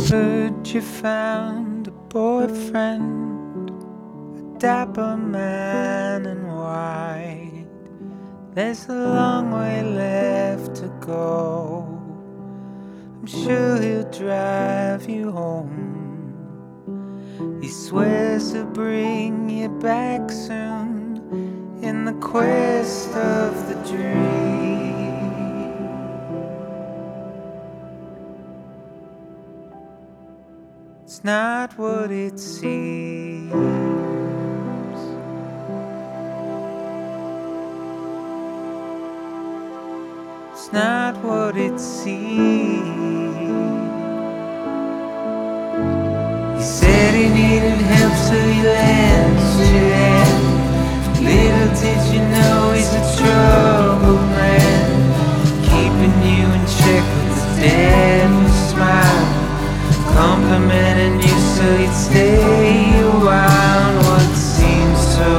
Heard you found a boyfriend, a dapper man in white. There's a long way left to go. I'm sure he'll drive you home. He swears to bring you back soon in the quest of the dream. It's not what it seems. It's not what it seems. He said he needed help, so he lent you hand. Little did you know he's a troubled man, keeping you in check with the devil's smile, complimenting you so you'd stay a while. What seems so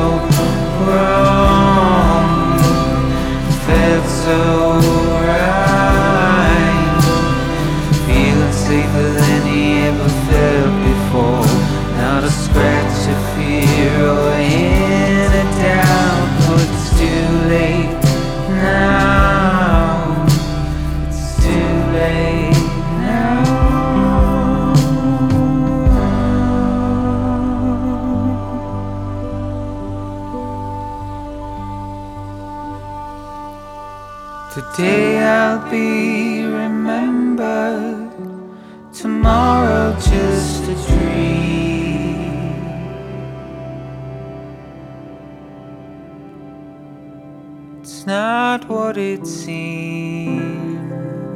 wrong felt so right, feeling safer than he ever felt before. Not a scratch of fear or any doubt, but it's too late now. It's too late now. Today I'll be remembered, tomorrow just a dream. It's not what it seems.